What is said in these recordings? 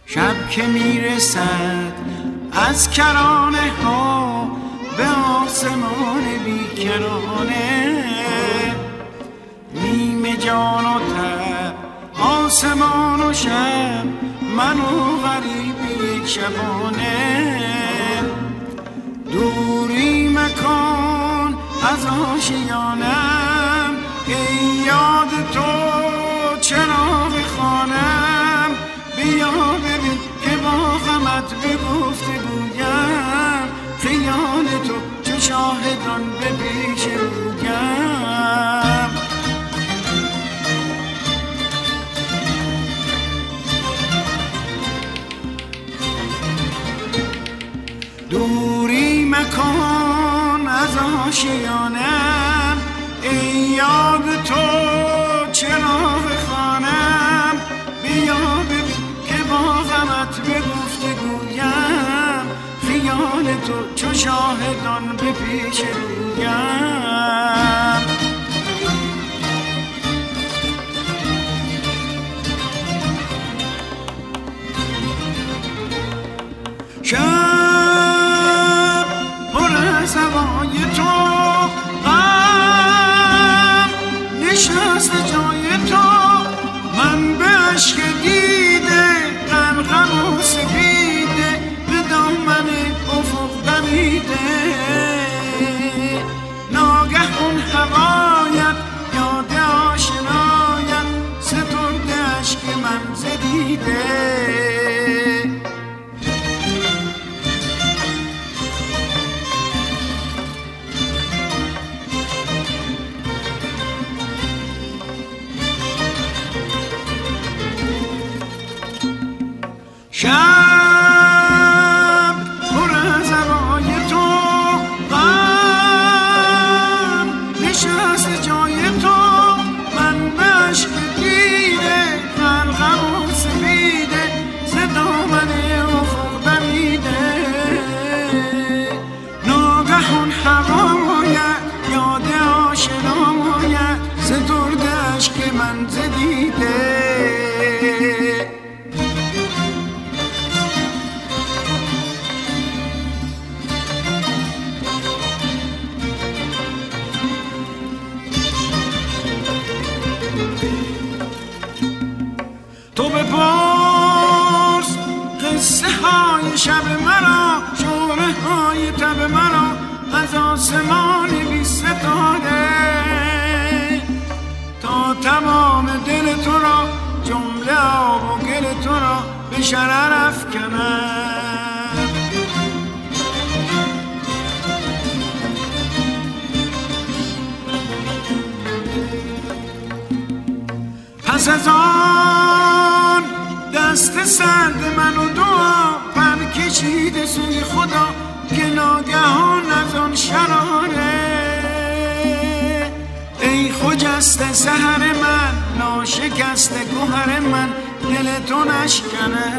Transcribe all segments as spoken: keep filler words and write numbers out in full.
شب که میرسد از کرانه ها به آسمان بیکرانه، نیمه جان و تب آسمان و شب، من و غریب یک شبانه. دوری مکان از آشیانم، ای یاد تو چراغ خانم. بیا ببین که با غمت به گفتگویم، خیال تو چو شاهدان به پیش رویم. دوری مکان از آشیانم، ای یاد تو چراغ خانم. بیا ببین که با غمت به گفتگویم، خیال تو چو شاهدان به پیش رویم. شب پر از هوای تو، غم نشست جای تو، من به عشق دیده غرقم و سپیده، به دامن افق دمیده. ناگه اون هوایت یاد آشنایت، سترده عشق من زدیده. شب پر از هوای تو، غم نشست جای تو، من به عشق دیده غرقم و سپیده، ز دامن افق دمیده. ناگه اون هوایت یاد آشنایت، سترده عشق من زدیده. تو بپرس قصه های شب مرا، شوره های تب مرا از آسمان بی ستاره، تا تمام دل تو را جمله آب و گل تو را به شرر افکنم. پس از آن دست سرد من و دعا پر کشیده سوی خدا، که ناگهان از آن شراره. ای خجسته سحر من، ناشکسته گوهر من، دل تو نشکنه.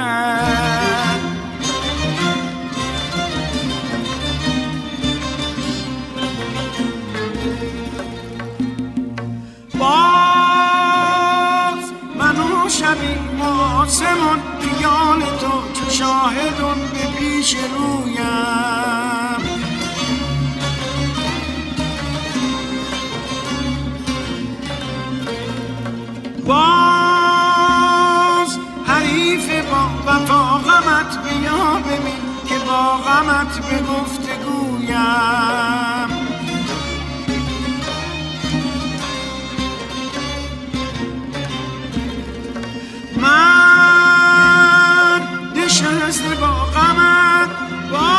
باز من و شبیم و آسمان، خیال تو چو شاهدون به پیش رویم. باز حریف با وفا غمت، بیا ببین که با غمت به گفتگویم. من نشست با غمت، با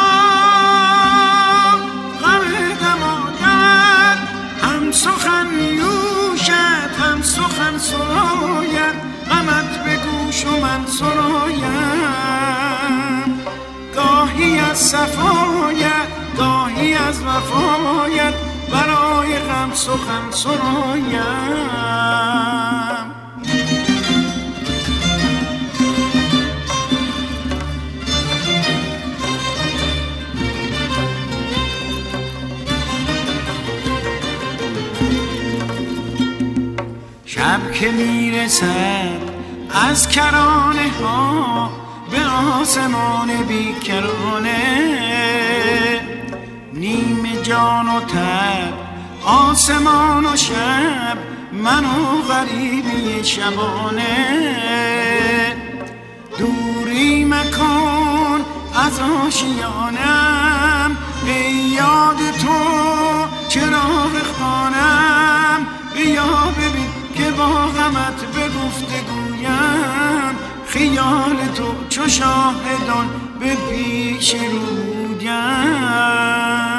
غم دمادت، هم سخن نیوشد هم سخن سراید، غمت به گوش و من سرایم. گاهی از صفایت گاهی از وفایت، برای غم سخن سرایم. شب که میرسد از کرانه ها به آسمان بیکرانه، نیمه جان و تب آسمان و شب، من و غریبی شبانه. دوری مکن از آشیانم، ای یاد تو چراغ خانم. بیا ببین که با غمت به گفتگویم، خیال تو چو شاهدان به پیش رویم.